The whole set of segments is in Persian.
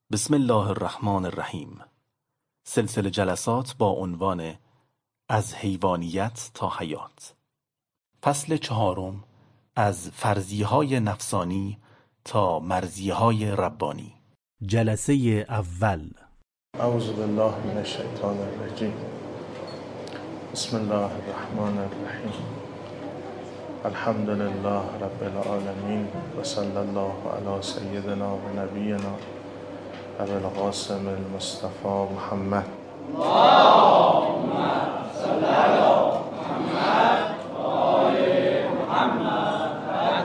بسم الله الرحمن الرحیم. سلسله جلسات با عنوان از حیوانیت تا حیات. فصل 4، از فرضیه‌های نفسانی تا مرضیه‌های ربانی. جلسه اول. اعوذ بالله من الشیطان الرجیم. بسم الله الرحمن الرحیم. الحمد لله رب العالمین و صلی الله علی سیدنا و نبینا ابی القاسم المصطفى محمد. اللهم صل علی محمد و آل محمد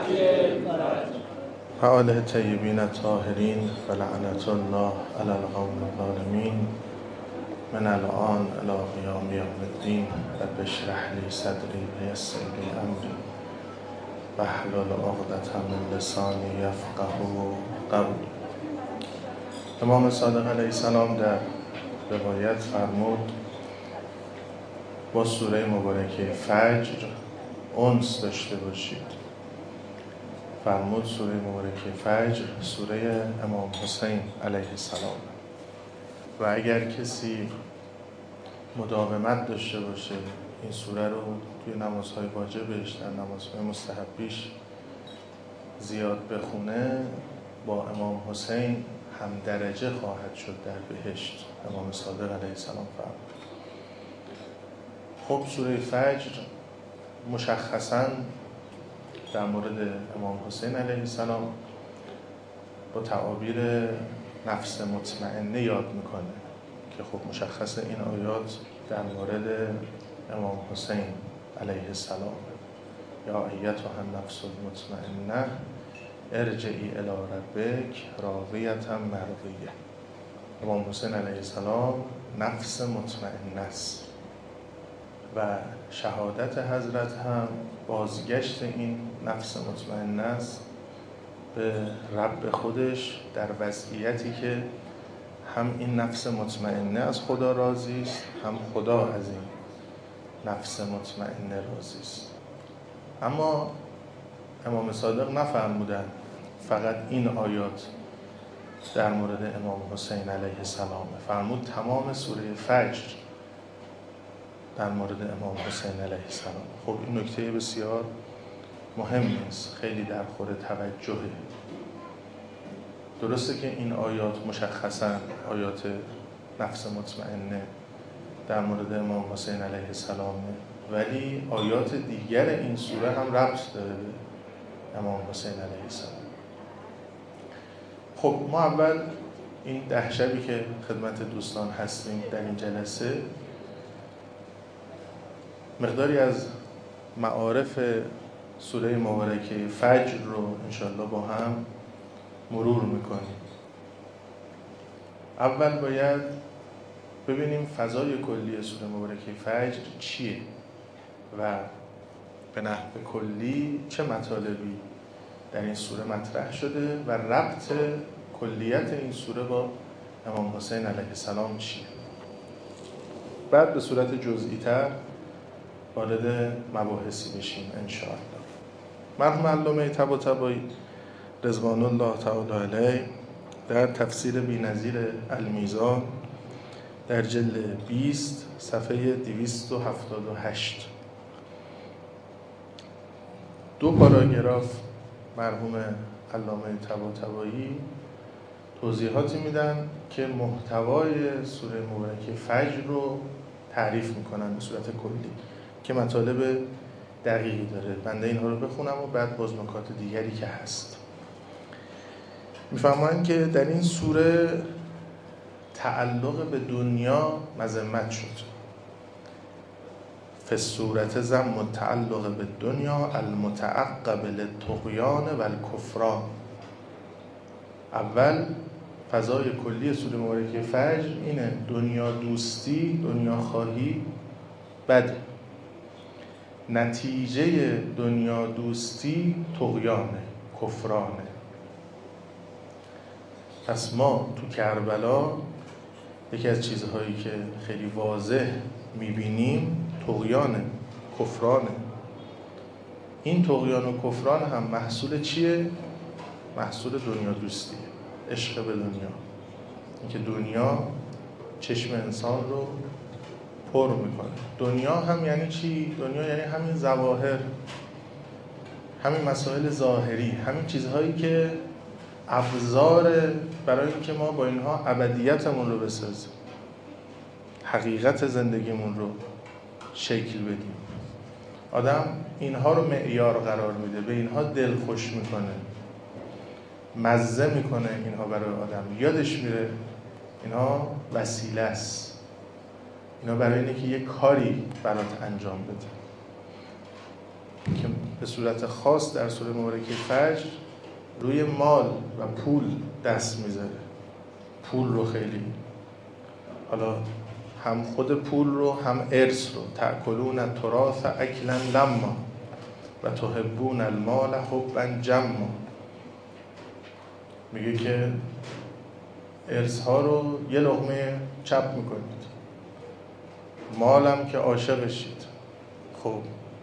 و آله طیبین الطاهرین و لعنت الله علی القوم الظالمین من الان الی قیام یوم الدین. رب اشرح لی صدری و یسر لی امری واحلل عقدة من لسانی یفقهوا قولی. امام صادق علیه السلام در روایت فرمود با سوره مبارکه فجر انس داشته باشید. فرمود سوره مبارکه فجر سوره امام حسین علیه السلام و اگر کسی مداومت داشته باشه این سوره رو توی نمازهای واجبش، در نمازهای مستحبیش زیاد بخونه، با امام حسین هم درجه خواهد شد در بهشت. امام صادق علیه السلام فرمود. خب سوره فجر مشخصاً در مورد امام حسین علیه السلام با تعابیر نفس مطمئنه یاد میکنه که خب مشخص این آیات در مورد امام حسین علیه السلام. یا ایتها النفس المطمئنه ارجعی الی ربک راضیة مرضیه. امام حسین علیه السلام نفس مطمئنه است و شهادت حضرت هم بازگشت این نفس مطمئنه است به رب خودش در وضعیتی که هم این نفس مطمئنه از خدا راضی است، هم خدا از این نفس مطمئنه راضی است. اما امام صادق نفرمودن فقط این آیات در مورد امام حسین علیه السلام، فرمود تمام سوره فجر در مورد امام حسین علیه السلام. خب این نکته بسیار مهمی است، خیلی در خور توجهه. درسته که این آیات مشخصاً آیات نفس مطمئنه در مورد امام حسین علیه السلامه، ولی آیات دیگر این سوره هم ربط داره به امام حسین علیه السلام. خب ما اول این 10 شبی که خدمت دوستان هستیم در این جلسه مقداری از معارف سوره مبارکه فجر رو انشاءالله با هم مرور میکنیم. اول باید ببینیم فضای کلی سوره مبارکه فجر چیه و به نحو کلی چه مطالبی در این سوره مطرح شده و ربط کلیت این سوره با امام حسین علیه السلام چیه. بعد به صورت جزئی تر وارد مباحثی بشیم انشاءالله. مرحوم علامه طباطبایی رضوان الله تعالی علیه در تفسیر بی‌نظیر المیزان در جلد 20 صفحه 278 2 پاراگراف مرحوم علامه طباطبایی توضیحاتی میدن که محتوای سوره مبارکه فجر رو تعریف میکنن به صورت کلی که مطالب دقیقی داره. بنده اینها رو بخونم و بعد باز نکات دیگری که هست. میفهمن که در این سوره تعلق به دنیا مذمت شد. فالسورة ذم التعلق به دنیا المتعقب للطغیان و الکفران. اول فضای کلی سوره مبارکه فجر اینه، دنیا دوستی، دنیا خواهی بده. نتیجه دنیا دوستی طغیانه، کفرانه. پس ما تو کربلا یکی از چیزهایی که خیلی واضح میبینیم طغیانه، کفرانه. این طغیان و کفران هم محصول چیه؟ محصول دنیا دوستیه، عشق به دنیا. اینکه دنیا چشم انسان رو پر میکنه. دنیا هم یعنی چی؟ دنیا یعنی همین ظواهر، همین مسائل ظاهری، همین چیزهایی که ابزار برای اینکه ما با اینها ابدیتمون رو بسازیم، حقیقت زندگیمون رو شکل بدیم. آدم اینها رو معیار قرار میده، به اینها دل خوش میکنه، مزه میکنه اینها برای آدم، یادش میره اینها وسیله است، اینا برای اینه که یک کاری برات انجام بده، که به صورت خاص در سوره مبارکه فجر روی مال و پول دست میذاره. پول رو خیلی، حالا هم خود پول رو هم ارث رو، تأکلون التراث اکلا لما و تحبون المال حبا جما، میگه که ارث ها رو یه لقمه چپ میکنید، مالم که عاشقشید. خب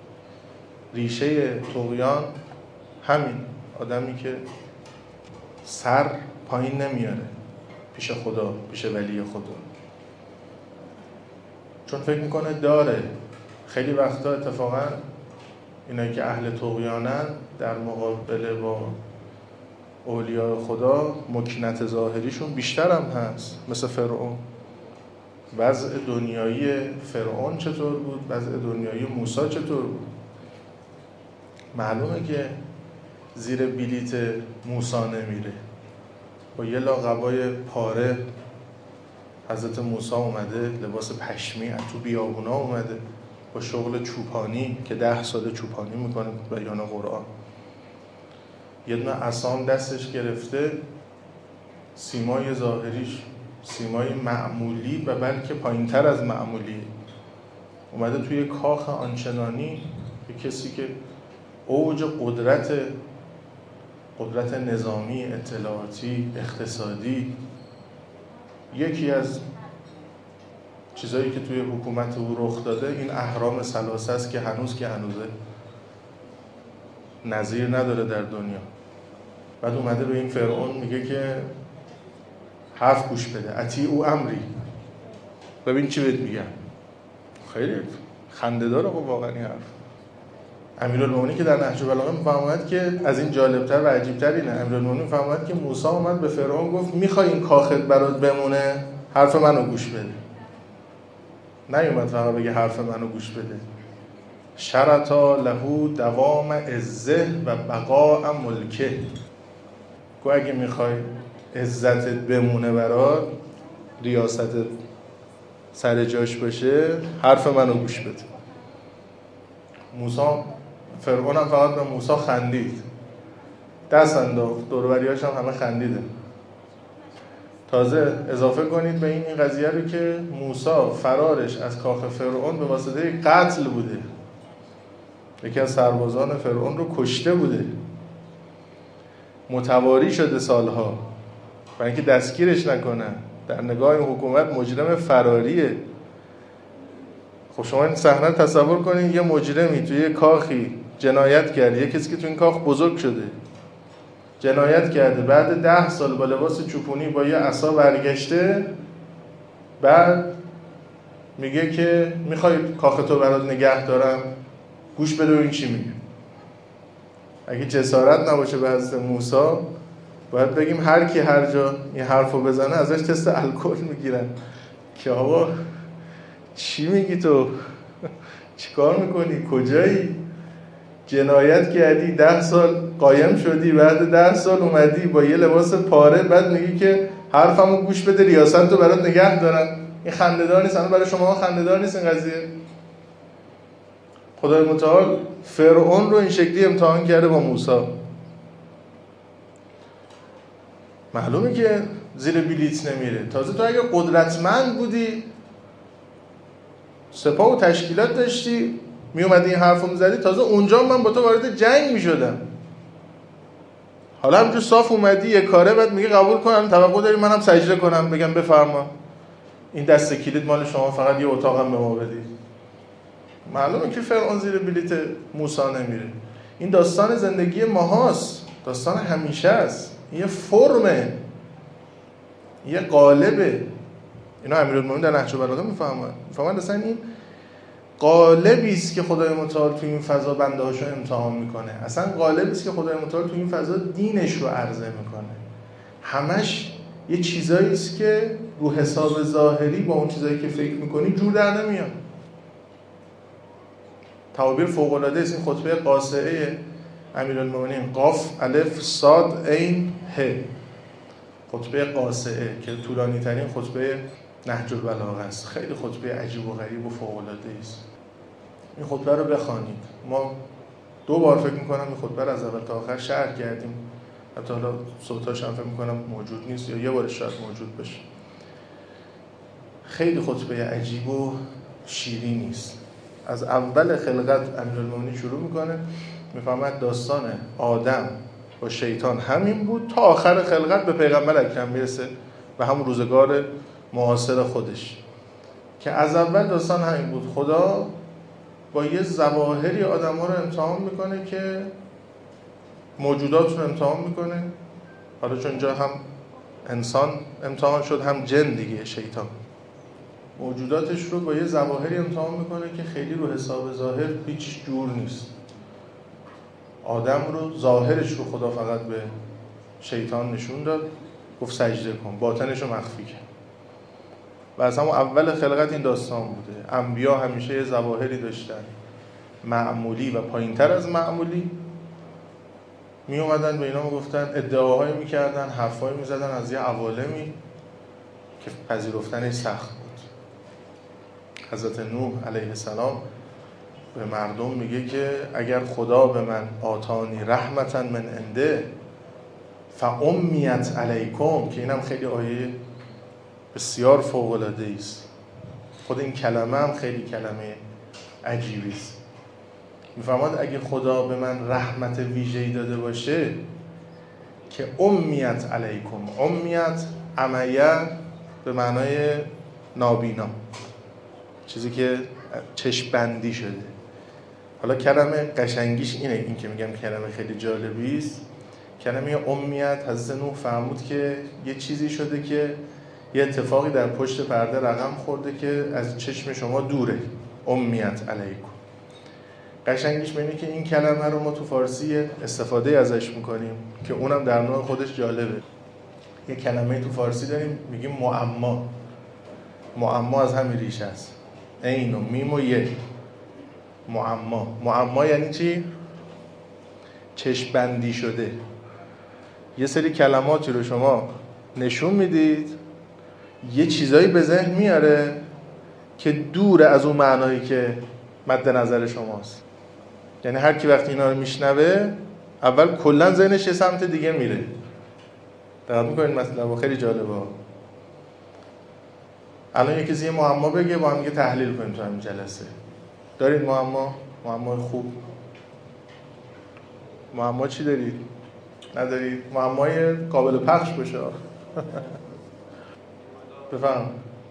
ریشه طغیان همین، آدمی که سر پایین نمیاره پیش خدا، پیش ولی خدا، چون فکر میکنه داره. خیلی وقتا اتفاقا اینایی که اهل طغیانن در مقابله با اولیاء خدا مکنت ظاهریشون بیشتر هم هست، مثل فرعون. وضع دنیایی فرعون چطور بود؟ وضع دنیایی موسی چطور بود؟ معلومه که زیر بلیت موسی نمیره. با یه لاقبای پاره حضرت موسی اومده، لباس پشمی از تو بیابونا اومده، با شغل چوپانی که 10 سال چوپانی میکنه بیان قرآن. یه دونه عصام دستش گرفته، سیمای ظاهریش سیمای معمولی و بلکه پایینتر از معمولی، اومده توی کاخ آنچنانی که کسی که اوج قدرت نظامی، اطلاعاتی، اقتصادی، یکی از چیزایی که توی حکومت او رخ داده این اهرام ثلاثه است که هنوزه نظیر نداره در دنیا. بعد اومده به این فرعون میگه که حرف گوش بده، اطیعوا امری، ببین چی بهت میگم. خیلی خنده داره واقعا این حرف. امیرالمومنین که در نهج البلاغه میفرماید که از این جالبتر و عجیبتر اینه، امیرالمومنین میفرماید که موسی اومد به فرعون گفت میخوای این کاخت برات بمونه؟ حرف منو گوش بده. نیومد فقط بگه حرف منو گوش بده. شرطا له دوام عزه و بقاء ملکه، گو اگه میخوای عزتت بمونه برات، ریاستت سر جاش باشه، حرف منو گوش بده. فرعون هم فقط به موسی خندید، دست انداخت، دور و بریاش هم همه خندیده. تازه اضافه کنید به این قضیه رو که موسی فرارش از کاخ فرعون به واسطه قتل بوده، یکی از سربازان فرعون رو کشته بوده، متواری شده سالها برای اینکه دستگیرش نکنن، در نگاه این حکومت مجرم فراریه. خب شما این صحنه تصور کنید، یه مجرمی توی یه کاخی جنایت کرده، یه کسی که توی این کاخ بزرگ شده جنایت کرده، بعد 10 سال با لباس چوپونی با یه عصا برگشته، بعد میگه که میخوای کاختو برات نگه دارم، گوش بده و این چی میگه. اگه جسارت نباشه به حضرت موسی، باید بگیم هر کی هر جا این حرفو بزنه ازش تست الکل میگیرن که آقا چی میگی تو؟ چی کار میکنی؟ کجایی؟ جنایت کردی، 10 سال قایم شدی، بعد 10 سال اومدی با یه لباس پاره، بعد میگی که حرفمو گوش بده، ریاست رو برات نگه دارم. این خنده‌دار نیست؟ برای شما خنده‌دار نیست این قضیه؟ خدای متعال فرعون رو این شکلی امتحان کرده با موسی. معلومه که زیر بلیت نمیره. تازه تو اگه قدرتمند بودی، سپاه و تشکیلات داشتی، میومدی این حرفو میزدی، تازه اونجا من با تو وارد جنگ میشدم. حالا همینجور صاف اومدی یه کاره، بعد میگه قبول کنم، توقع داری منم سجده کنم، بگم بفرما این دست کلید مال شما، فقط یه اتاقم به ما بدید. معلومه که فرعون زیر بلیت موسی نمیره. این داستان زندگی ماهاست، داستان همیشه است. این یه فرمه، یه قالبه. اینا امیرالمومنین در نهج البلاغه میفهمن اصلا این قالبی است که خدای متعال تو این فضا بنده‌هاشو امتحان میکنه. اصلا قالبی است که خدای متعال تو این فضا دینش رو عرضه میکنه. همش یه چیزایی است که رو حساب ظاهری با اون چیزایی که فکر میکنی جور در نمیاد. تعابیر فوق العاده است. این خطبه قاصعه امیرالمومنین قاف الف صاد عین ه، خطبه قاصعه که طولانی ترین خطبه نهج البلاغه است. خیلی خطبه عجیب و غریب و فوق العاده است. این خطبه رو بخوانید. ما 2 بار فکر میکنم این خطبه رو از اول تا آخر شرح کردیم. حتی حالا صوتاش هم فکر میکنم موجود نیست یا یه بار شاید موجود بشه. خیلی خطبه عجیب و شیرینی است. از اول خلقت امیرالمومنین شروع میکنه، میفهمد داستان آدم با شیطان همین بود تا آخر خلقت به پیغمبر اکرم میرسه و هم روزگار معاصر خودش، که از اول داستان همین بود. خدا با یه ظواهری آدم ها رو امتحان میکنه که موجودات رو امتحان میکنه. حالا چون اینجا هم انسان امتحان شد هم جن دیگه، شیطان موجوداتش رو با یه ظواهری امتحان میکنه که خیلی رو حساب ظاهر هیچ جور نیست. آدم رو ظاهرش رو خدا فقط به شیطان نشون داد، گفت سجده کن، باطنش رو مخفی کرد. و از همون اول خلقت این داستان بوده. انبیا همیشه یه ظواهری داشتن معمولی و پایینتر از معمولی، می اومدن به اینا میگفتن، ادعاهایی میکردن، حرفایی میزدن از یه عوالمی که پذیرفتنش سخت بود. حضرت نوح علیه السلام به مردم میگه که اگر خدا به من آتانی رحمتا من عنده فامیت علیکم، که اینم خیلی آیه بسیار فوق العاده است. خود این کلمه هم خیلی کلمه عجیبی است. میفرماد اگه خدا به من رحمت ویژه‌ای داده باشه که امیت علیکم، امیت امیه به معنای نابینا، چیزی که چشم بندی شده. حالا کلمه قشنگیش اینه، این که میگم کلمه خیلی جالبی است. کلمه امیت حضرت نوح فرمود که یه چیزی شده که یه اتفاقی در پشت پرده رقم خورده که از چشم شما دوره. امیت علیکم. قشنگیش اینه که این کلمه رو ما تو فارسی استفاده ازش میکنیم که اونم در نوع خودش جالبه. یه کلمه تو فارسی داریم میگیم معما. معما از همین ریشه است، عین و میم و یه. معما یعنی چی؟ چشم بندی شده. یه سری کلماتی رو شما نشون میدید، یه چیزایی به ذهن میاره که دوره از اون معنایی که مد نظر شماست. یعنی هر کی وقتی اینا رو میشنوه اول کلا ذهنش یه سمت دیگه میره. دقت میکنین مثلا خیلی جالبه. الان یکی یه معما بگه با هم دیگه تحلیل کنیم تو همین جلسه. دارید معما خوب؟ معما چی دارید؟ ندارید؟ معمای قابل پخش باشه. بفهم.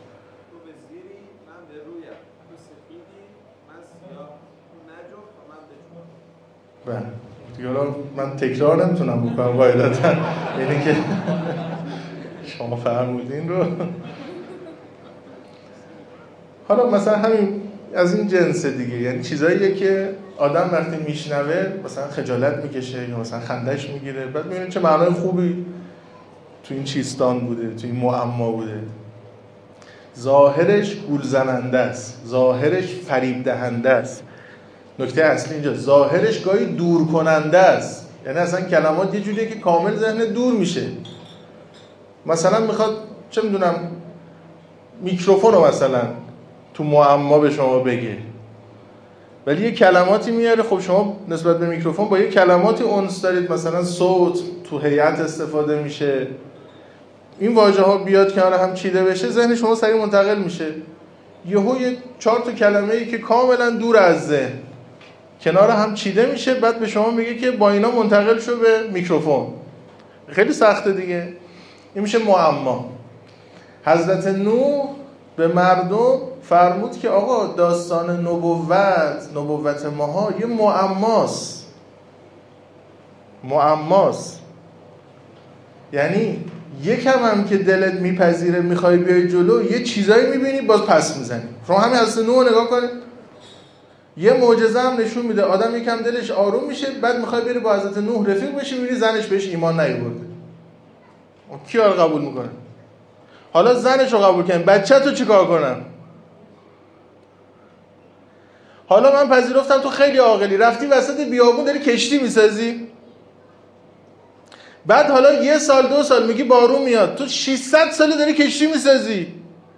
بله دیگه من تکرار نمیتونم بکنم قاعدتا، اینه که شما فرمودین رو. حالا مثلا همین از این جنس دیگه، یعنی چیزاییه که آدم وقتی میشنوه مثلا خجالت میکشه یا مثلا خندش میگیره، بعد میبینه چه معنای خوبی تو این چیستان بوده، تو این معما بوده. ظاهرش گول زننده است، ظاهرش فریب دهنده است. نکته اصلی اینجا ظاهرش گاهی دور کننده است. یعنی اصلا کلمات یه جوریه که کامل ذهن دور میشه. مثلا میخواد چه میدونم میکروفون رو مثلا تو معما به شما بگه، ولی یه کلماتی میاره. خب شما نسبت به میکروفون با یه کلماتی اونس دارید، مثلا صوت تو هیئت استفاده میشه، این واژه ها بیاد کنار هم چیده بشه، ذهن شما سریع منتقل میشه. یهو یه 4 تا کلمه‌ای که کاملا دور از ذهن کنار هم چیده میشه، بعد به شما میگه که با اینا منتقل شو به میکروفون. خیلی سخته دیگه. این میشه معما. حضرت نوح به مردم فرمود که آقا داستان نبوت ماها یه معماست. یعنی یکم هم که دلت میپذیره میخوای بیای جلو، یه چیزایی میبینی باز پس میزنی. شما همین حضرت نوح نگاه کنید، یه معجزه هم نشون میده آدم یکم دلش آروم میشه، بعد میخوای بری با حضرت نوح رفیق بشی، میبینی زنش بهش ایمان نیاورده. کی رو قبول میکنه؟ حالا زنش رو قبول کنم، بچه‌تو چیکار کنم؟ حالا من پذیرفتم تو خیلی عاقلی، رفتی وسط بیابون داری کشتی میسازی، بعد حالا 1 سال 2 سال میگی بارون میاد، تو 600 ساله داری کشتی میسازی.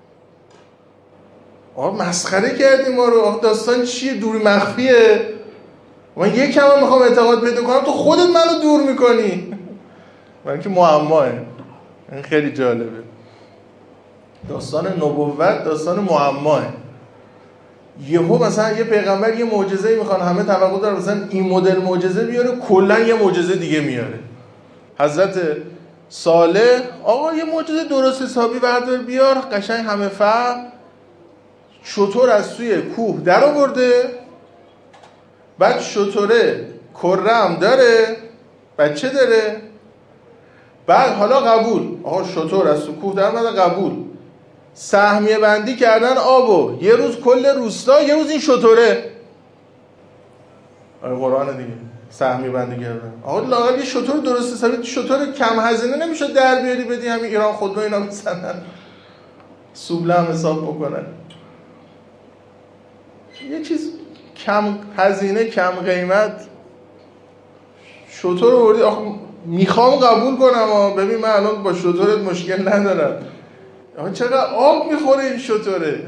آقا مسخره کردی ما رو. آقا داستان چیه؟ دوری مخفیه؟ من یکم هم میخوام اعتقاد پیدا کنم تو خودت منو دور میکنی. من که معماه. این خیلی جالبه. داستان نبوت داستان معماه. یهو مثلا یه پیغمبر یه معجزه‌ای میخوان، همه توقع دارن مثلا این مدل معجزه بیاره، کلا یه معجزه دیگه میاره. حضرت صالح آقا یه معجزه درست حسابی بردار بیار، قشنگ همه فهم. شتر از توی کوه در آورده، بعد شتره کره هم داره، بچه داره، بعد حالا قبول. آقا شتر از تو کوه در اومده، قبول. سهمیه بندی کردن آبو، یه روز کل روستا، یه روز این شتره. آره قرآن دیگه سهمیه بندی کردن. آقا لااقل یه شتر درست حسابی، شتر کم هزینه نمیشه در بیاری بدی همین ایران خودرو اینا بزنن سوبله هم حساب بکنن. یه چیز کم هزینه کم قیمت شتر رو بردی. آخه میخوام قبول کنم ببین من الان با شترت مشکل ندارم، آخه چقدر آب میخوره این شتره.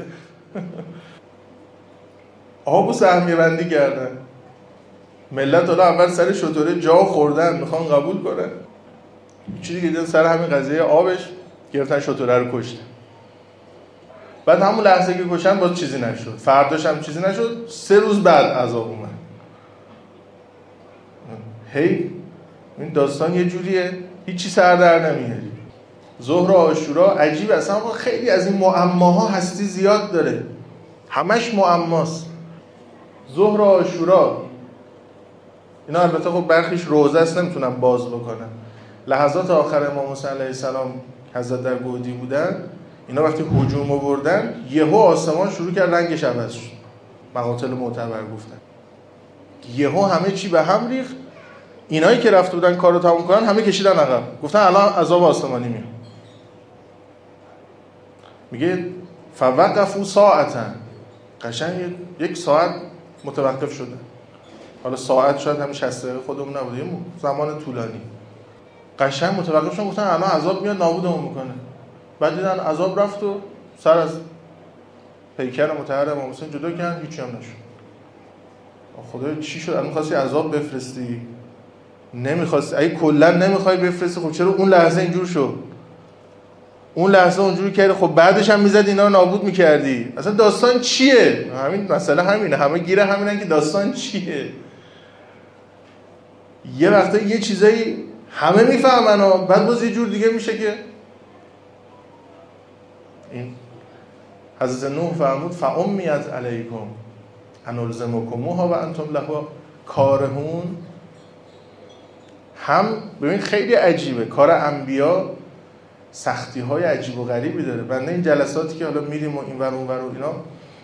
آبو سهمیه بندی کردن، ملت حالا اول سر شتره جا خوردن میخوان قبول کنن، چیزی که دیدن سر همین قضیه آبش گرفتن شتره رو کشتن. بعد همون لحظه که کشتن باز چیزی نشد، فرداش هم چیزی نشد، 3 روز بعد عذاب اومد. هی این داستان یه جوریه هیچی سر در نمیاری. ظهر و عاشورا عجیب، اصلا خیلی از این معماها هستی زیاد داره، همش معماست. ظهر و عاشورا اینا البته خب برخیش روزه است نمیتونم باز بکنم. لحظات آخر امام حسین علیه السلام حضرت در گودی بودن، اینا وقتی هجوم آوردن یهو آسمان شروع کرد رنگش عوض شد. مقاتل معتبر گفتن یهو همه چی به هم ریخت. اینایی که رفته بودن کارو تموم کنن همه کشیدن عقب، گفتن الان عذاب آسمانی میاد. میگه فوقفوا ساعتا، قشنگ 1 ساعت متوقف شدن. حالا ساعت شاید همین 60 دقیقه خودمون نبوده، زمان طولانی. قشنگ متوقف شدن، گفتن الان عذاب میاد نابودمون میکنه. بعد دیدن عذاب رفت و سر از پیکر مطهر امام حسین جدا کردن، هیچی هم نشد. خدایا چی شد؟ الان می‌خواستی عذاب بفرستی؟ نمی‌خواستی؟ اگه کلا نمی‌خوای بفرستی خب چرا اون لحظه اینجور شد؟ اون لحظه اونجوری کردی، خب بعدش هم میزد اینا رو نابود می‌کردی. اصلا داستان چیه؟ همین مسئله همینه، همه گیره همینن که داستان چیه. یه وقتا یه چیزایی همه میفهمن و بعد باز یه جور دیگه میشه که این حضرت نوح فرمود فامیت علیکم انلزمکموها و انتم لها کارهون. هم ببین خیلی عجیبه، کار انبیا سختی های عجیب و غریبی داره. بنده این جلساتی که حالا میریم و اینور اونور و اینا،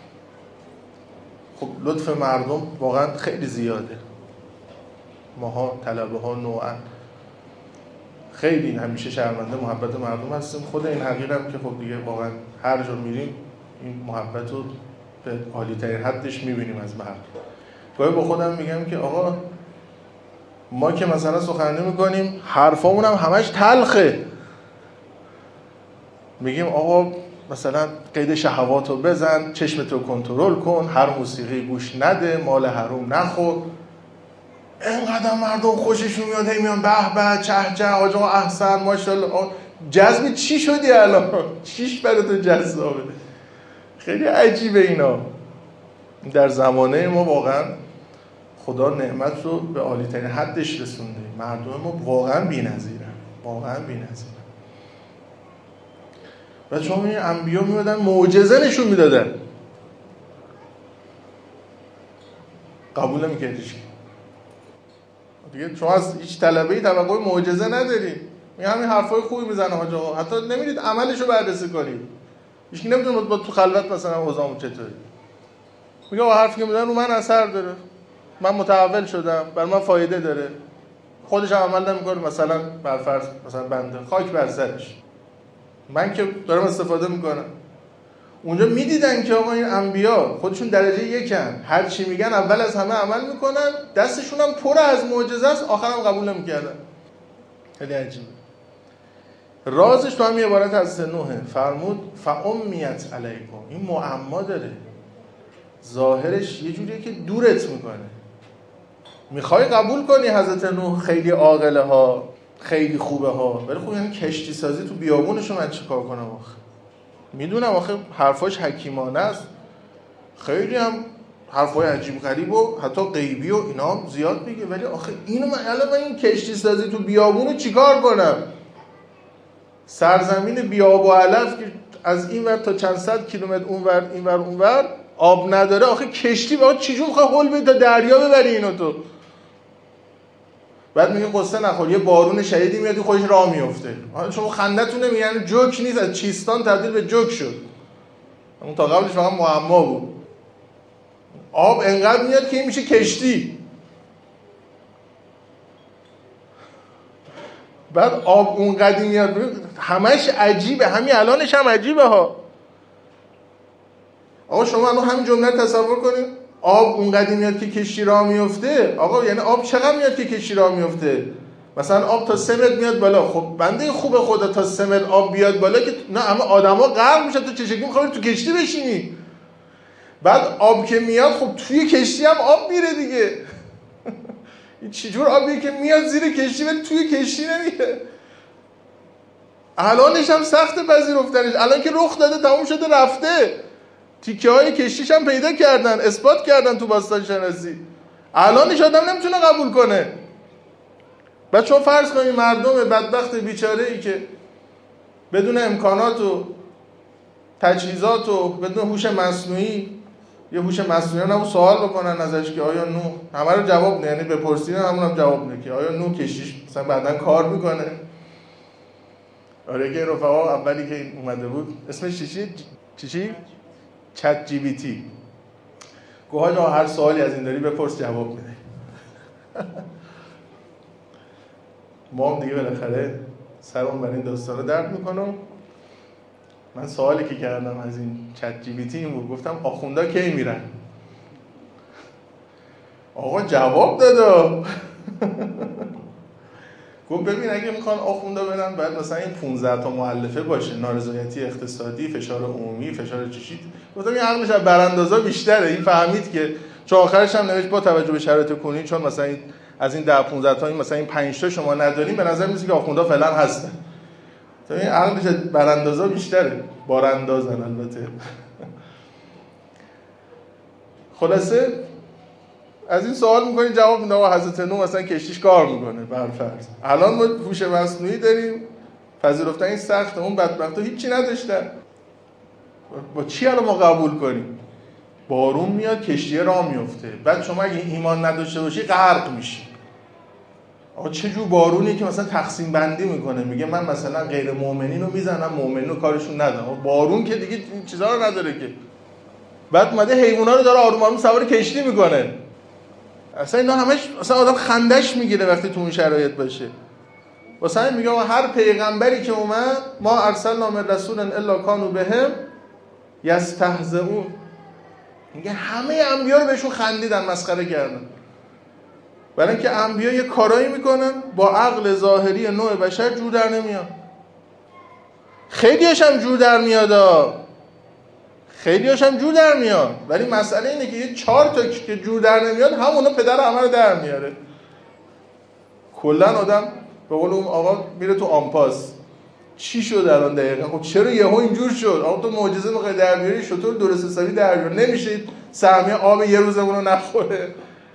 خب لطف مردم واقعا خیلی زیاده، ماها طلبه ها نوعا خیلی همیشه شرمنده محبت مردم هستیم. خود این حقیقم که خب دیگه واقعا هر جا میریم این محبت رو به عالی ترین حدش میبینیم از مردم. گاهی با خودم میگم که آقا ما که مثلا سخنرانی میکنیم حرفامون هم همش تلخه، میگیم آقا مثلا قید شهوات رو بزن، چشمتو کنترل کن، هر موسیقی گوش نده، مال حروم نخور. اینقدر مردم خوششون میاد، هی میان به به چه چه آقا احسن ماشاءالله. جذب چی شدی الان؟ چیش برای تو جذابه؟ خیلی عجیبه اینا. در زمانه ما واقعا خدا نعمت رو به عالی ترین حدش رسونده. مردم ما واقعا بی‌نظیرن، واقعا بی‌نظیرن. و شما این انبیا میادن معجزه نشون میدادن، قبول نمی‌کردیش دیگه. شما از هیچ طلبه‌ای توقع معجزه نداری. این همین حرفای خوبی میزنه حاج آقا، حتی نمیرید عملشو بررسی کنید. هیچ کی نمیدونه با تو خلوت مثلا اوضاعمو چطوری. میگه آقا حرفی که میزنن رو من اثر داره، من متحول شدم، برای من فایده داره. خودش هم عمل نمیکنه، مثلا بر فرض مثلا بنده خاک بر سرش، من که دارم استفاده میکنم. اونجا میدیدن که آقا این انبیا خودشون درجه یکن، هر چی میگن اول از همه عمل میکنن، دستشون هم پر از معجزه است، آخرام قبول نمیکردن. خیلی عجیبه. رازش تو همین عبارت از نوحه، فرمود فامیت علیکم. این معما داره، ظاهرش یه جوریه که دورت میکنه. میخوای قبول کنی حضرت نوح خیلی عاقله ها، خیلی خوبه ها، ولی خب یعنی کشتی سازی تو بیابونشو من چیکار کنم آخه؟ میدونم آخه حرفاش حکیمانه است، خیلی هم حرفای عجیب غریب و حتی غیبی و اینا زیاد میگه، ولی آخه اینو من الان این کشتی سازی تو بیابونو چیکار کنم؟ سرزمین بیاب و علف که از این ور تا چند صد کیلومتر اونور اینور اونور آب نداره، آخه کشتی باید چجور میخوای هول بدی تا دریا ببری اینو تو؟ بعد میگه قصه نخور، یه بارون شدیدی میاد خودش راه میفته. شما خندتون نمیگن جوک نیست، از چیستان تبدیل به جوک شد. اون تا قبلش فقط معما بود. آب انقدر میاد که این میشه کشتی. بعد آب اونقدر میاد همش عجیبه، همین الانش هم عجیبه ها. آقا شما الان همین جمله تصور کنید، آب اونقدر میاد که کشتی راه میفته. آقا یعنی آب چقدر میاد که کشتی راه میفته؟ مثلا آب تا 3 متر میاد بالا. خب بنده خوب خدا تا 3 متر آب بیاد بالا که نه همه آدما غرق میشن، تو چه شکلی میخوای تو کشتی بشینی؟ بعد آب که میاد خب توی کشتی هم آب میره دیگه. این چجور آبیه که میاد زیر کشتی ولی توی کشتی نمیره؟ الانش هم سخت پذیرفتنش، الان که رخ داده تموم شده رفته، تیکه های کشتیش هم پیدا کردن، اثبات کردن تو باستان شناسی. الانش آدم نمیتونه قبول کنه. بعد شما فرض کنید مردم بدبخت بیچاره ای که بدون امکانات و تجهیزات و بدون هوش مصنوعی، یه هوش مصنوعی نبود سوال بکنن ازش که آیا نوح، همه رو جواب نه، یعنی بپرسین همون هم جواب نه که آیا نوح کشتیش مثلا بعداً کار میکنه. آره که رفقا اولی که این اومده بود اسمش چی؟ چت جی بی تی. گوها هر سوالی از این داری بپرس جواب میده. ما هم دیگه بالاخره سرمون برای این داستانا درد میکنم. من سوالی که کردم از این چت جی بی تی این بود، گفتم آخوندا کی میرن؟ آقا جواب دادا. گفت ببین اگه میخوان آخوندا برن باید مثلا این 15 تا مؤلفه باشه، نارضایتی اقتصادی، فشار عمومی، فشار چشید. گفتم این عقلش از براندازا بیشتره. این فهمید که چون آخرش هم نوشت با توجه به شرایط کنونی، چون مثلا این از این 10 15 تا این مثلا این 5 تا شما ندارین، به نظر میاد که آخوندا فعلا هستن. تو این عقلش از براندازا بیشتره، باراندازن البته. خلاصه از این سوال میکنین جواب میده آقا حضرت نوح مثلا کشتیش کار میکنه برفرض. الان ما هوش مصنوعی داریم، پذیرفتن این سخته، اون بدبختا هیچی نداشتن. با چی الان ما قبول کنیم؟ بارون میاد کشتی راه میفته، بعد شما اگه ایمان نداشته باشی غرق میشی. آقا چه جور بارونی که مثلا تقسیم بندی میکنه، میگه من مثلا غیر مؤمنین رو میزنم، مؤمنین رو کارشون ندارم. بارون که دیگه این چیزا رو نداره که. بعد اومده حیونا رو داره آروم آروم سوار کشتی میکنه. اصلا اینا همش اصلا آدم خندش میگیره وقتی تو اون شرایط باشه. واسه همین میگم هر پیغمبری که اومد ما ارسلنا من رسول الا کانوا بهم یستهزئون، میگه همه انبیا رو بهشون خندیدن، مسخره کردن. برای اینکه انبیا یه کارایی میکنن با عقل ظاهری نوع بشر جور در نمیاد. خیلیاش هم جور در میاد، خیلیاش هم جور در میاد، ولی مسئله اینه که یه 4 تا که جور در نمیاد همونا پدر همه رو در میاره. کلا آدم به قول اون آقا میره تو آمپاس، چی شد الان دقیقا؟ خب چرا یهو اینجور شد؟ آقا تو معجزه میخوای در بیاری، شطور درست حسابی در بیار، نمیشه سهمیه آب یه روزمون رو نخوره.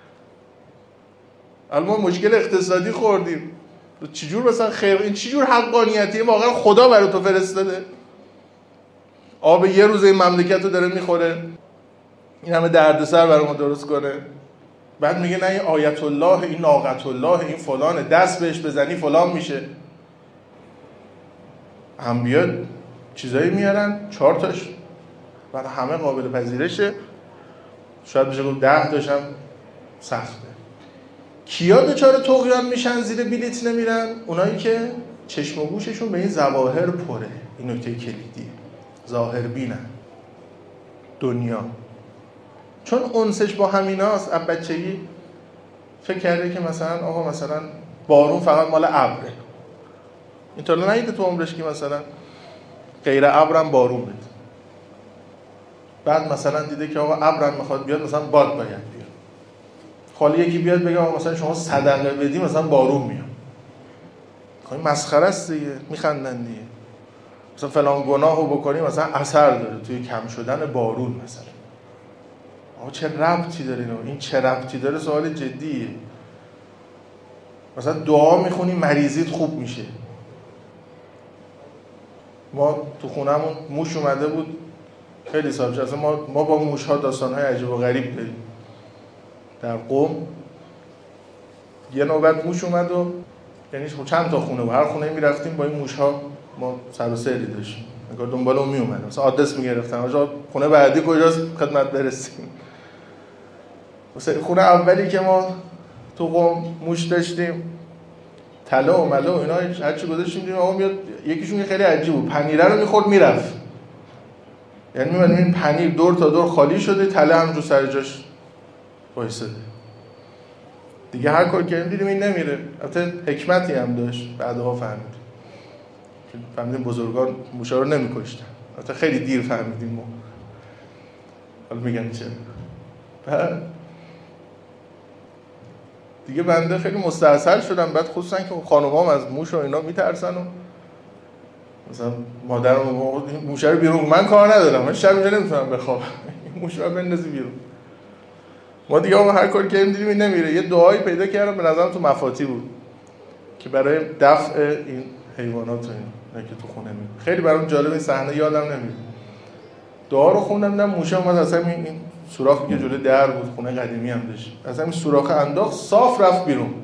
الان ما مشکل اقتصادی خوردیم، چجور مثلا خیر این چجور حقانیتیه؟ واقعا خدا برای تو فرستاده آب یه روز این مملکت رو داره میخوره، این همه دردسر برای ما درست کنه؟ بعد میگه نه این آیت الله، این ناقت الله، این فلانه، دست بهش بزنی فلان میشه. انبیا چیزایی میارن 4 تاش برای همه قابل پذیرشه، شاید بشه گفت 10 تاشم سخته. کیا دچار طغیان میشن زیر بلیت نمیرن؟ اونایی که چشم و گوششون به این ظواهر پره. این نکته کلیدیه، ظاهر بینن دنیا. چون انسش با همیناست، از بچگی فکر کرده که مثلا آقا مثلا بارون فقط مال ابره. اینطور نیده تو عمرش که مثلا غیر ابرم بارون بده. بعد مثلا دیده که آقا ابرم میخواد بیاد، مثلا باد باید بیاد. خالی یکی بیاد بگه آقا مثلا شما صدقه بدی مثلا بارون میاد. خب مسخره است دیگه، میخندن دیگه. مثلا فلان گناهو بکنی مثلا اثر داره توی کم شدن بارون مثلا. آقا چه ربطی داره اینو؟ این چه ربطی داره؟ سوال جدیه. مثلا دعا میخونی مریضیت خوب میشه. ما تو خونمون موش اومده بود خیلی سال پیش. اصلا ما با موش‌ها داستان‌های عجیب و غریب داریم. در قم یه نوبت موش اومد و یعنی چند تا خونه بود، هر خونه میرفتیم با این موش‌ها ما سر و سری داشتیم. انگار دنبال اون میومد. مثلا آدرس میگرفتن آقا خونه بعدی کجاست خدمت برسیم. مثلا خونه اولی که ما تو قم موش داشتیم، طلا و ملا و اینا هر چی گذاشتیم دیدیم آقا میاد یکیشون خیلی عجیب بود، پنیره رو میخورد میرفت. یعنی می‌بینیم این پنیر دور تا دور خالی شده، طلا هم رو سر جاش وایساده. دیگه هر کار کردیم دیدیم این نمیره. البته حکمتی هم داشت، بعدها فهمیدیم بزرگان موشا رو نمی‌کشتن. البته خیلی دیر فهمیدیم ما. حالا میگن چه. بعد دیگه بنده خیلی مستعصل شدم. بعد خصوصا که خانومام از موش و اینا میترسن و مثلا مادرم موشه رو بیرون، من کار ندارم، من شب اینجا نمیتونم بخوابم، موشه رو بندازی بیرون. ما دیگه هر کاری کردیم دیدیم این نمیره. یه دعایی پیدا کردم، به نظرم تو مفاتی بود، که برای دفع این حیوانات و اینا که تو خونه میره. خیلی برام جالب این صحنه، یادم نمیاد. دعا رو خوندم دیدم موشه اومد اصلا این سوراخی که جلوی در بود، خونه قدیمی هم داشت، اصلا این سوراخ انداخت صاف رفت بیرون.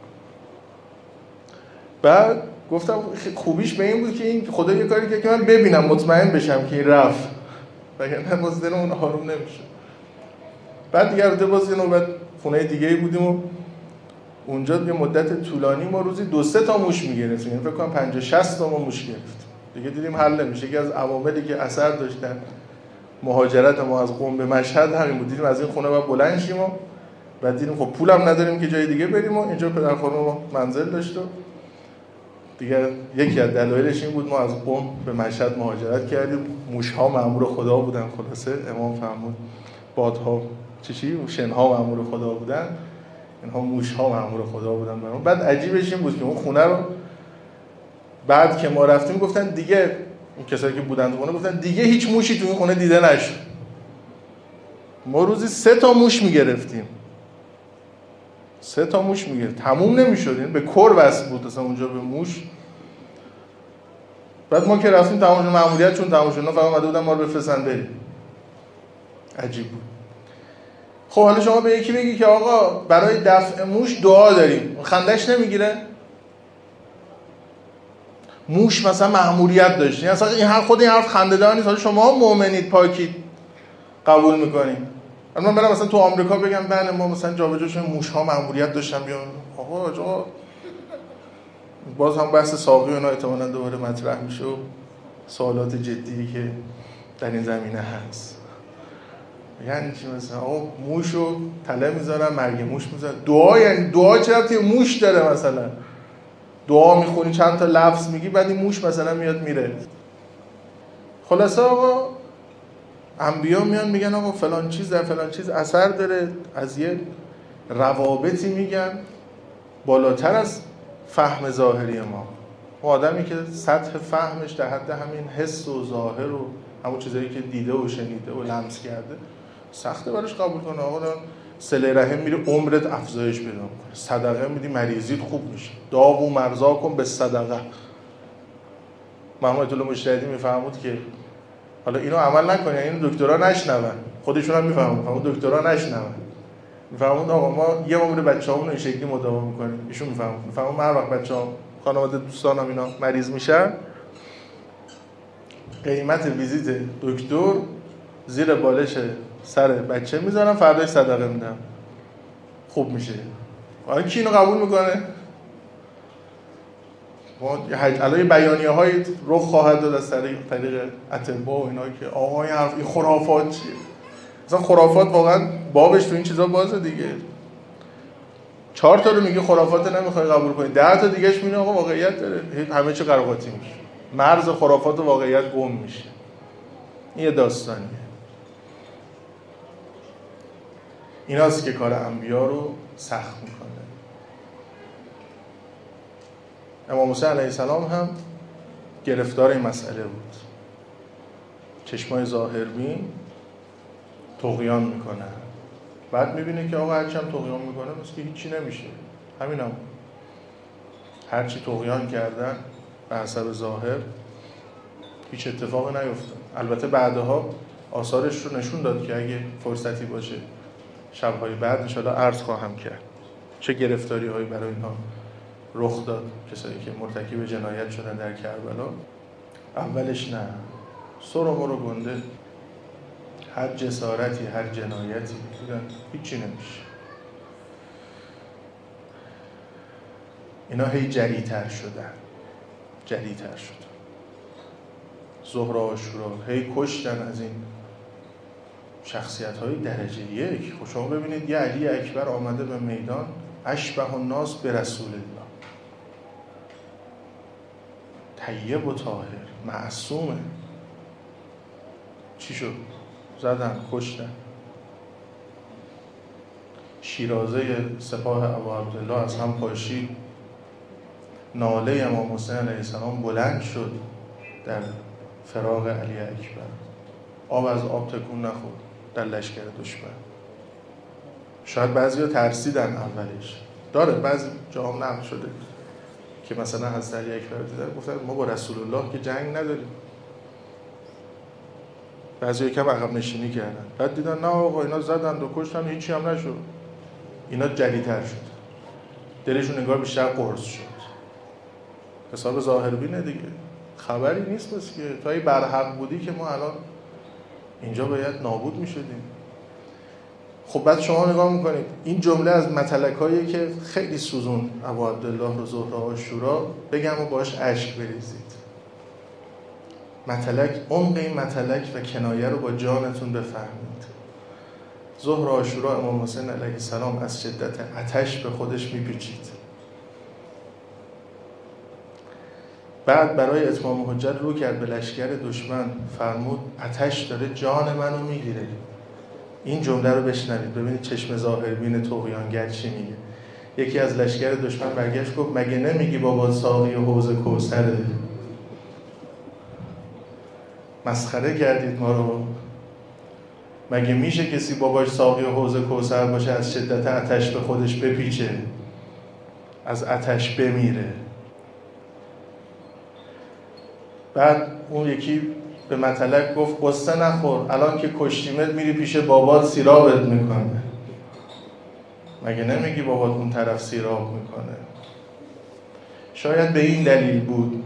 بعد گفتم خوبیش به این بود که این خدا یه کاری کرد که من ببینم مطمئن بشم که این رفت، وگرنه باز دلمون آروم نمیشه. بعد دیگه البته باز یه نوبت خونه دیگه‌ای بودیم و اونجا یه مدت طولانی ما روزی 2-3 تا موش می‌گرفتیم، یعنی فکر کنم 50-60 تا ما موش گرفتیم. دیگه دیدیم حل نمیشه. یکی از عواملی که اثر داشتن مهاجرت ما از قم به مشهد همین بود. دیدیم از این خونه باید بلند شیم و بعد دیدیم خب پولم نداریم که جای دیگه بریم و اینجا پدر خانم منزل داشت و دیگه یکی از دلایلش این بود ما از قم به مشهد مهاجرت کردیم. موش‌ها مأمور خدا بودن، خلاصه امام فرمود بادها چی شن‌ها مأمور خدا بودن، اینها موش‌ها مأمور خدا بودن برام. بعد عجیبش این بود که اون خونه رو بعد که ما رفتیم گفتن دیگه اون کسایی که بودن تو خونه گفتن دیگه هیچ موشی تو این خونه دیده نشد. ما روزی 3 تا موش میگرفتیم، 3 تا موش میگرفت، تموم نمیشد، این به کور وصل بود اصلا اونجا به موش. بعد ما که رفتیم تماشا مأموریت چون تماشا اینا فقط اومده بودن ما رو بفرستن بریم. عجیب بود. خب حالا شما به یکی بگی که آقا برای دفع موش دعا داریم، خندش نمیگیره؟ موش مثلا مأموریت داشت، یعنی اصلا این خود این حرف خنده‌دار نیست. حالا شما مؤمنید پاکید قبول میکنید. من برم مثلا تو آمریکا بگم بله ما مثلا جابجاشون موش‌ها مأموریت داشتن بیان، آقا باز هم بحث ساقی و اینا احتمالاً دوباره مطرح میشه و سوالات جدی که در این زمینه هست. یعنی چی مثلا آقا موشو تله میذارن، مرگ موش میذارن، دعا یعنی دعا چه ربطی موش داره؟ مثلا دعا میخونی چند تا لفظ میگی بعد این موش مثلا میاد میره. خلاصه آقا انبیا میان میگن آقا فلان چیز در فلان چیز اثر داره، از یه روابطی میگن بالاتر از فهم ظاهری ما. اون آدمی که سطح فهمش در حد همین حس و ظاهر و همون چیزایی که دیده و شنیده و لمس کرده سخته براش قبول کنه. آقا صله رحم میری عمرت افزایش پیدا میکنه، صدقه میدی مریضیت خوب میشه، داو مرزا کن به صدقه. محمد آیت الله مجتهدی میفهمود که حالا اینو عمل نکنی، این دکترا نشنون، خودشون هم میفهمون، دکترا نشنون، میفهمون آقا ما یه عمر بچه‌هامون رو این شکلی مداوا میکنیم. ایشون میفهمون هر وقت بچه‌ها خانواده دوستانم اینا مریض میشن قیمت ویزیت دکتر زیر بالش سر بچه میذارم، فرداش صدقه میدم، خوب میشه. حالا کی اینو قبول میکنه؟ الان بیانیه های رخ خواهد داد از طریق اطباء و اینا که آقا این خرافات چیه؟ مثلا خرافات واقعا بابش تو این چیزا بازه دیگه. 4 تا رو میگه خرافات نمیخوای قبول کنی، 10 تا دیگهش میگه آقا واقعیت داره، همه چی قراقاتی میشه، مرز خرافات و واقعیت گم میشه. این یه داستانیه. ایناست که کار انبیا رو سخت میکنه. امام حسین علیه السلام هم گرفتار این مسئله بود. چشمای ظاهربین طغیان میکنه، بعد میبینه که آقا هرچی هم طغیان میکنه مثل که هیچی نمیشه. همین هم هرچی طغیان کردن به حسب ظاهر هیچ اتفاقی نیفتاد. البته بعدها آثارش رو نشون داد که اگه فرصتی باشه شب‌های بعد انشاءالله عرض خواهم کرد چه گرفتاری هایی برای اینها رخ داد، کسایی که مرتکب جنایت شدن در کربلا. اولش نه، سر و مر و گنده، هر جسارتی هر جنایتی دیدن هیچی نمیشه. اینا هی جری‌تر شدن. ظهر و عاشورا هی کشتن از این شخصیت‌های درجه 1. خب شما ببینید یه علی اکبر آمده به میدان، اشبه الناس به رسول الله، طیب و طاهر، معصومه. چی شد؟ زدن، کشتن. شیرازه سپاه ابو عبدالله از هم پاشید، ناله امام حسین علیه السلام بلند شد در فراق علی اکبر. آب از آب تکون نخورد در لشکر دشمن. شاید بعضیا ترسیدن اولش، داره بعضی جا هم نقل شده که مثلا حضرت علی اکبر دیدن گفتن ما با رسول الله که جنگ نداریم. بعضی یکم عقب نشینی کردن، بعد دیدن نه آقا اینا زدن و کشتن هیچی هم نشد. اینا جلی‌تر شد، دلشون انگار بیشتر قرص شد. حساب ظاهربینه دیگه، خبری نیست بس که تا این برحق بودی که ما الان اینجا باید نابود میشدیم. خب بعد شما نگاه میکنید این جمله از متلکایی که خیلی سوزون ابو عبدالله رو ظهر و عاشورا، بگم و باش اشک بریزید. متلک، عمق این متلک و کنایه رو با جانتون بفهمید. ظهر و عاشورا امام حسین علیه السلام از شدت آتش به خودش میپیچید. بعد برای اتمام حجت رو کرد به لشکر دشمن، فرمود آتش داره جان منو میگیره. این جمله رو بشنوید ببینید چشم ظاهربین طغیانگر چی میگه. یکی از لشکر دشمن برگشت گفت مگه نمیگی بابا ساقی حوض کوثره؟ مسخره کردید ما رو. مگه میشه کسی باباش ساقی حوض کوثر باشه از شدت آتش به خودش بپیچه، از آتش بمیره؟ بعد اون یکی به متلک گفت قصه نخور، الان که کشتیمت میری پیش بابات سیرابت میکنه. مگه نمیگی بابات اون طرف سیراب میکنه؟ شاید به این دلیل بود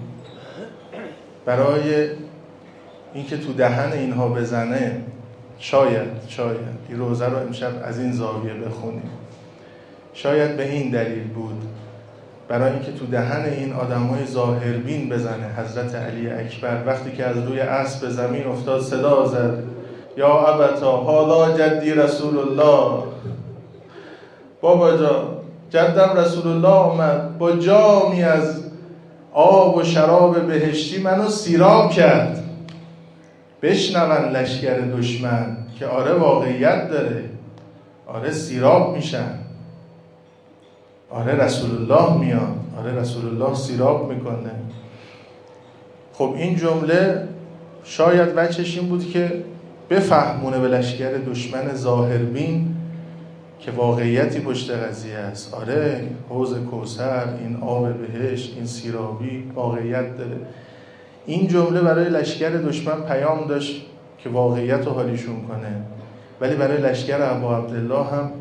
برای اینکه تو دهن اینها بزنه. شاید این روزه رو امشب از این زاویه بخونیم. شاید به این دلیل بود برای اینکه تو دهن این آدمای ظاهربین بزنه. حضرت علی اکبر وقتی که از روی اسب زمین افتاد صدا زد یا ابتا هاذا جدی رسول الله. بابا جان، جدم رسول الله آمد با جامی از آب و شراب بهشتی منو سیراب کرد. بشنون لشکر دشمن که آره واقعیت داره، آره سیراب میشن، آره رسول الله میاد، آره رسول الله سیراب میکنه. خب این جمله شاید وجهش این بود که بفهمونه به لشکر دشمن ظاهربین که واقعیتی پشت قضیه است. آره حوض کوثر، این آب بهشت، این سیرابی واقعیت داره. این جمله برای لشکر دشمن پیام داشت که واقعیت رو حالیشون کنه، ولی برای لشکر ابو عبدالله هم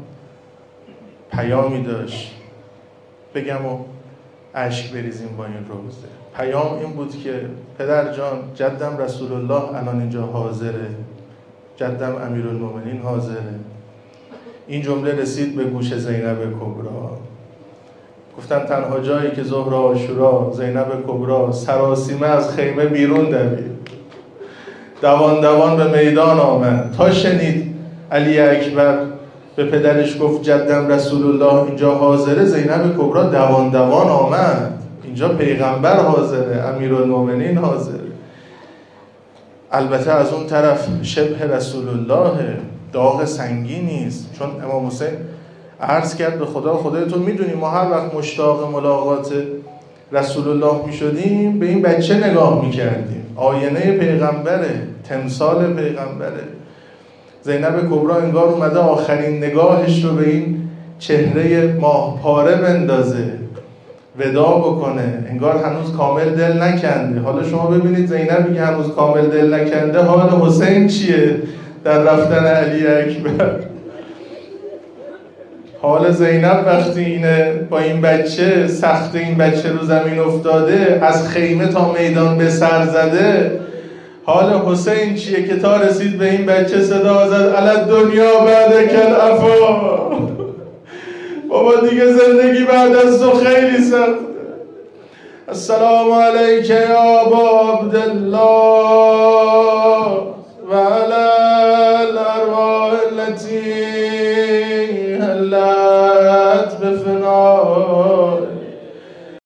پیامی داشت. بگم و اشک بریزیم با این روزه. پیام این بود که پدر جان، جدم رسول الله الان اینجا حاضره، جدم امیرالمومنین حاضره. این جمله رسید به گوش زینب کبرا. گفتن تنها جایی که ظهر عاشورا زینب کبرا سراسیمه از خیمه بیرون دوید، دوان دوان به میدان آمد. تا شنید علی اکبر به پدرش گفت جدم رسول الله اینجا حاضره، زینب کبرا دوان دوان آمد. اینجا پیغمبر حاضره، امیرالمومنین حاضره. البته از اون طرف شبه رسول الله، داغ سنگینی است، چون امام حسین عرض کرد به خدا خدای تو میدونی ما هر وقت مشتاق ملاقات رسول الله میشدیم به این بچه نگاه میکردیم، آینه پیغمبره، تمثال پیغمبره. زینب کبرا انگار اومده آخرین نگاهش رو به این چهره ماه پاره بندازه، ودا بکنه، انگار هنوز کامل دل نکنده. حالا شما ببینید زینبی که هنوز کامل دل نکنده، حال حسین چیه در رفتن علی اکبر؟ حال زینب وقتی اینه با این بچه، سخت این بچه رو زمین افتاده، از خیمه تا میدان به سر زده، حال حسین چیه که تا رسید به این بچه صدا زد علی دنیا بعد کل عفا. بابا دیگه زندگی بعد از تو خیلی سخته. السلام علیک یا ابا عبدالله.